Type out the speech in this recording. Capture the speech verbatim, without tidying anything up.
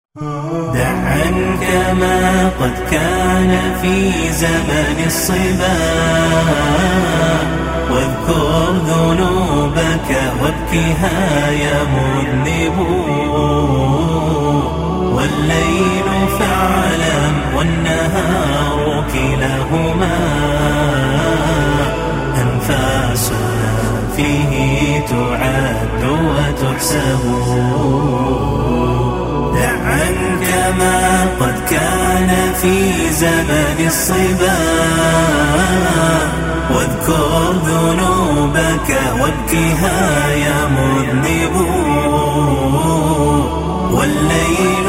دع عنك ما قد كان في زمن الصبا، واذكر ذنوبك وابكها يا مذنب. والليل فاعلم والنهار كلاهما أنفاسنا فيه تعد وتحسب. دع عنك ما قد كان في زمن الصبا، واذكر ذنوبك وابكها يا مذنب. والليل